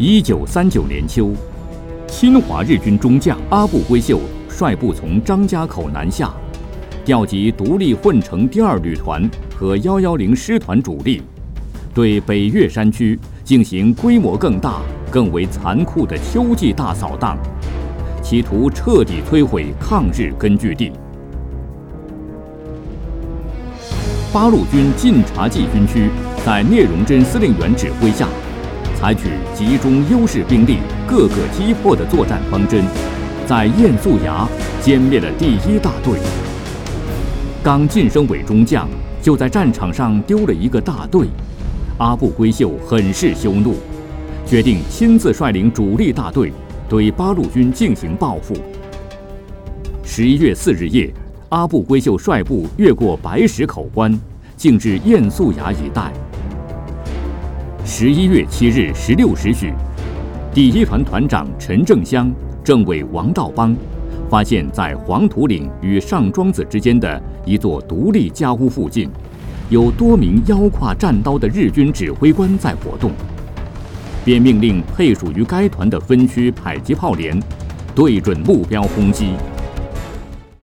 1939年秋，侵华日军中将阿部圭秀率部从张家口南下，调集独立混成第2旅团和110师团主力，对北岳山区进行规模更大、更为残酷的秋季大扫荡，企图彻底摧毁抗日根据地。八路军晋察冀军区在聂荣臻司令员指挥下，采取集中优势兵力、各个击破的作战方针，在堰肃崖歼灭了第1大队。刚晋升为中将，就在战场上丢了一个大队，阿部圭秀很是羞怒，决定亲自率领主力大队对八路军进行报复。11月4日夜，阿部圭秀率部越过白石口关，进至堰肃崖一带。11月7日16时许，第1团团长陈正湘、政委王道邦发现，在黄土岭与上庄子之间的一座独立家屋附近，有多名腰挎战刀的日军指挥官在活动，便命令配属于该团的分区迫击炮连对准目标轰击。